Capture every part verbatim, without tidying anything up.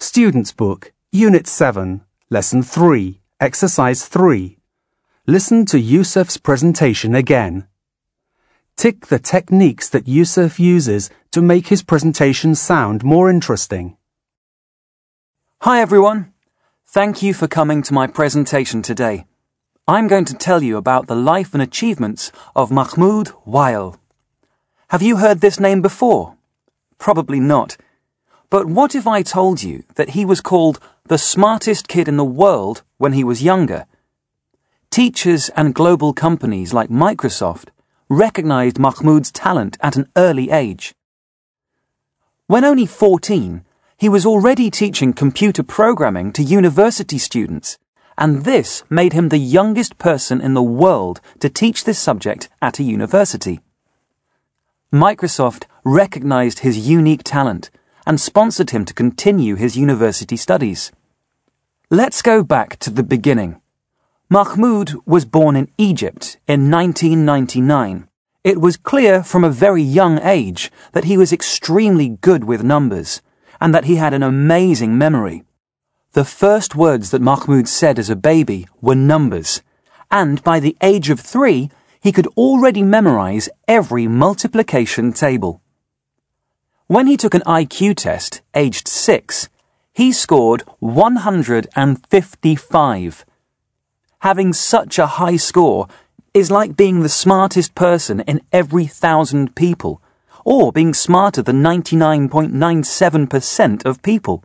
Student's Book, Unit seven, Lesson three, Exercise three. Listen to Yusuf's presentation again. Tick the techniques that Yusuf uses to make his presentation sound more interesting. Hi everyone. Thank you for coming to my presentation today. I'm going to tell you about the life and achievements of Mahmoud Wael. Have you heard this name before? Probably not. But what if I told you that he was called the smartest kid in the world when he was younger? Teachers and global companies like Microsoft recognized Mahmoud's talent at an early age. When only fourteen, he was already teaching computer programming to university students, and this made him the youngest person in the world to teach this subject at a university. Microsoft recognized his unique talent and sponsored him to continue his university studies. Let's go back to the beginning. Mahmoud was born in Egypt in nineteen ninety-nine. It was clear from a very young age that he was extremely good with numbers and that he had an amazing memory. The first words that Mahmoud said as a baby were numbers, and by the age of three, he could already memorize every multiplication table. When he took an I Q test, aged six, he scored one hundred fifty-five. Having such a high score is like being the smartest person in every thousand people, or being smarter than ninety-nine point nine seven percent of people.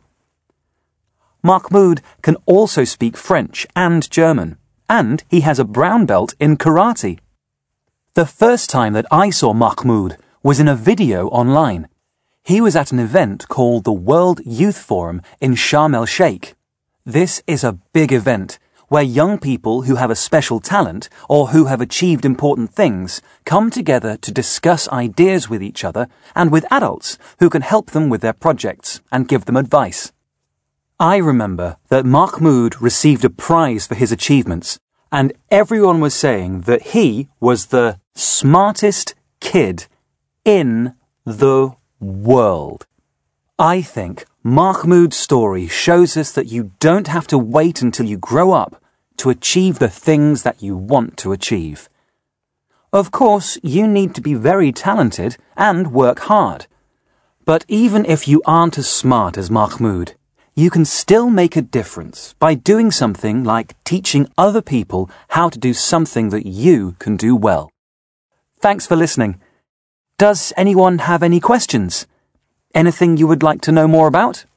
Mahmoud can also speak French and German, and he has a brown belt in karate. The first time that I saw Mahmoud was in a video online. He was at an event called the World Youth Forum in Sharm el-Sheikh. This is a big event where young people who have a special talent or who have achieved important things come together to discuss ideas with each other and with adults who can help them with their projects and give them advice. I remember that Mahmoud received a prize for his achievements, and everyone was saying that he was the smartest kid in the world. I think Mahmoud's story shows us that you don't have to wait until you grow up to achieve the things that you want to achieve. Of course, you need to be very talented and work hard. But even if you aren't as smart as Mahmoud, you can still make a difference by doing something like teaching other people how to do something that you can do well. Thanks for listening. Does anyone have any questions? Anything you would like to know more about?